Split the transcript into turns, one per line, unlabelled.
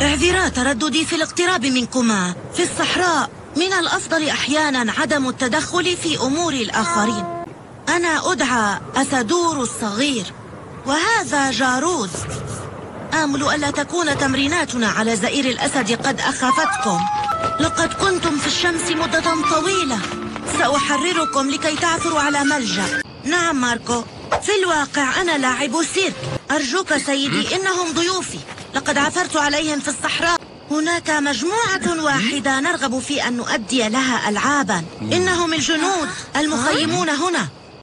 اعذرا ترددي في الاقتراب منكما. في الصحراء من الأفضل أحيانا عدم التدخل في أمور الآخرين. أنا أدعى أسدور الصغير، وهذا جاروز. آمل ألا تكون تمريناتنا على زئير الأسد قد أخافتكم. لقد كنتم في الشمس مدة طويلة. سأحرركم لكي تعثروا على ملجأ. نعم ماركو، في الواقع أنا لاعب سيرك. أرجوك سيدي، إنهم ضيوفي. لقد عثرت عليهم في الصحراء. هناك مجموعة واحدة نرغب في أن نؤدي لها ألعابا. إنهم الجنود المخيمون هنا.